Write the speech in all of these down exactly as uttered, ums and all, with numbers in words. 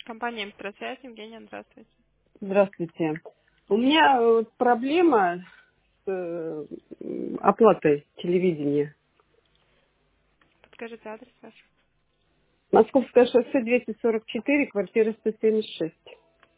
Компания «Электросвязь», Евгения, здравствуйте. Здравствуйте. У меня э, вот проблема с э, м, оплатой телевидения. Подскажите адрес ваш. Московское шоссе двести сорок четыре, квартира сто семьдесят шесть.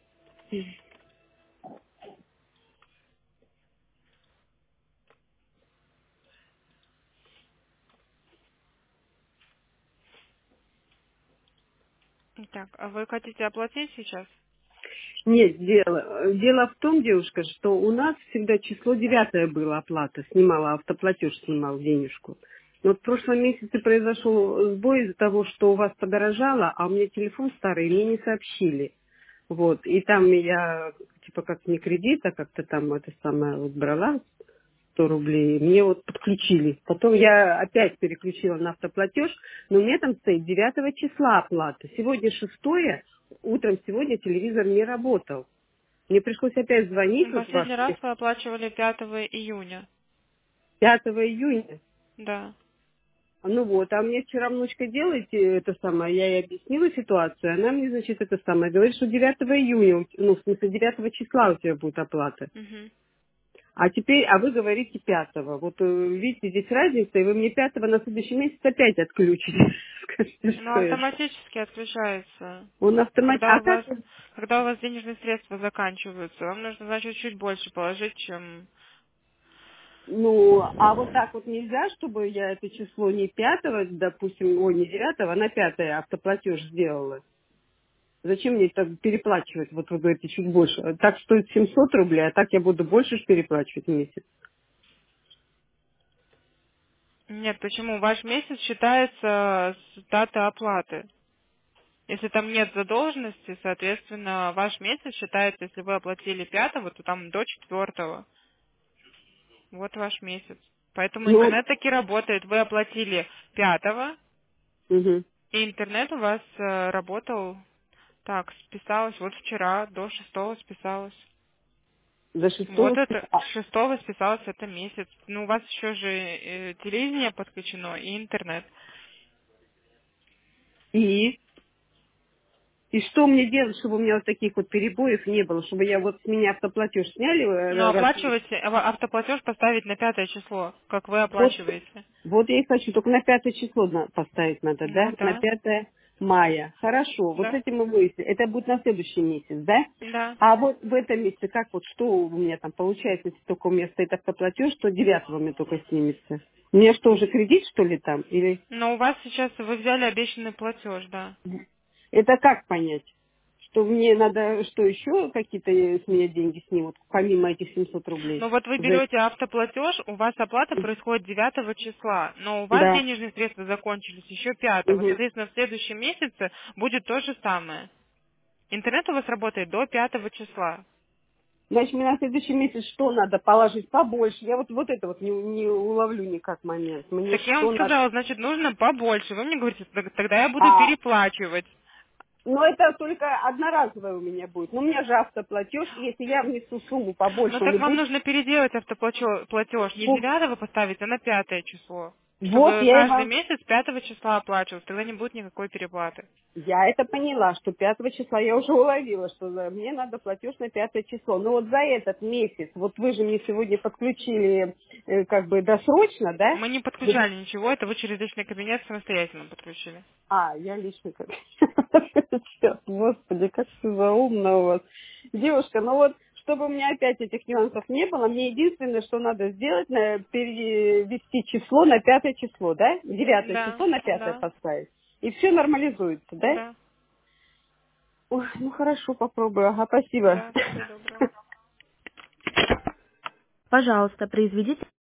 Так, а вы хотите оплатить сейчас? Нет, дело, дело в том, девушка, что у нас всегда число девятое было оплата, снимала автоплатеж, снимал денежку. Но вот в прошлом месяце произошел сбой из-за того, что у вас подорожало, а у меня телефон старый, и мне не сообщили. Вот, и там я, типа, как не кредит, а как-то там это самое вот брала, сто рублей, мне вот подключили. Потом я опять переключила на автоплатеж, но у меня там стоит девятого числа оплата. Сегодня шестое, утром сегодня телевизор не работал. Мне пришлось опять звонить Ну, вот в ваш последний раз вы оплачивали пятого июня. пятого июня. Да. Ну вот, а мне вчера внучка делает э, это самое, я ей объяснила ситуацию, она мне, значит, это самое, говорит, что девятого июня, у те- ну, в смысле, девятого числа у тебя будет оплата. Угу. А теперь, а вы говорите пятого. Вот э, видите, здесь разница, и вы мне пятого на следующий месяц опять отключите. Скажите, Ну, что это? автоматически отключается. Он автомат... Когда А у вас, как? когда у вас денежные средства заканчиваются, вам нужно, значит, чуть больше положить, чем... Ну, а вот так вот нельзя, чтобы я это число не пятого, допустим, ой, не девятого, а на пятое автоплатеж сделала. Зачем мне так переплачивать? Вот вы говорите, чуть больше. Так стоит семьсот рублей, а так я буду больше ж переплачивать в месяц. Нет, почему? Ваш месяц считается с даты оплаты. Если там нет задолженности, соответственно, ваш месяц считается, если вы оплатили пятого, то там до четвертого. Вот ваш месяц. Поэтому Ну, вот, интернет таки работает. Вы оплатили пятого, мгм. и интернет у вас э, работал так, списалось вот вчера, до шестого списалось. До Вот шестого это, списка. с шестого списалось это месяц. Ну, у вас еще же э, телевидение подключено и интернет. И? И что мне делать, чтобы у меня вот таких вот перебоев не было, чтобы я вот с меня автоплатеж сняли Но э, раз в месяц? оплачивать, э, автоплатеж поставить на пятое число, как вы Вот, оплачиваете. вот я и хочу, только на пятое число на- поставить надо, Ну да? На да, пятое мая. Хорошо, вот с да, этим мы выяснили. Это будет на следующий месяц, да? да. А вот в этом месяце, как вот, что у меня там получается, если только у меня стоит автоплатеж, что девятого у меня только снимется? У меня что, уже кредит, что ли, там? Или Но у вас сейчас, вы взяли обещанный платеж, да. это как понять? Что мне надо, что еще какие-то э, с меня деньги снимут, помимо этих семьсот рублей? Ну вот вы За- берете автоплатеж, у вас оплата происходит девятого числа, но у вас Да. денежные средства закончились еще пятого. Мгм. Соответственно, в следующем месяце будет то же самое. Интернет у вас работает до пятого числа. Значит, мне на следующий месяц что надо положить побольше? Я вот, вот это вот не, не уловлю никак момент. Мне Так я вам что надо? сказала, значит, нужно побольше. Вы мне говорите, «Так- тогда я буду А, переплачивать. ну это только одноразовое у меня будет. Но у меня же автоплатеж, и если я внесу сумму Ну побольше, он так не вам будет. нужно переделать автоплатеж, платеж. Не Вот, девятого поставить, а на пятое число. вот Чтобы я и каждый вам месяц пятого числа оплачивался. Тогда не будет никакой переплаты. Я это поняла, что пятого числа я уже уловила, что за- мне надо платеж на пятое число. Но вот за этот месяц, вот вы же мне сегодня подключили э, как бы досрочно, да? Мы не Вы- подключали ничего, это вы через личный кабинет самостоятельно подключили. А, я лично как. Всё, Господи, как все заумно у вас. Девушка, ну вот, чтобы у меня опять этих нюансов не было, мне единственное, что надо сделать, на- перевести число на пятое число, да? Девятое Да, число на пятое да, поставить. И все нормализуется, да? да, Ой, ну хорошо, попробую. Ага, спасибо. да, всего доброго. Пожалуйста, произведите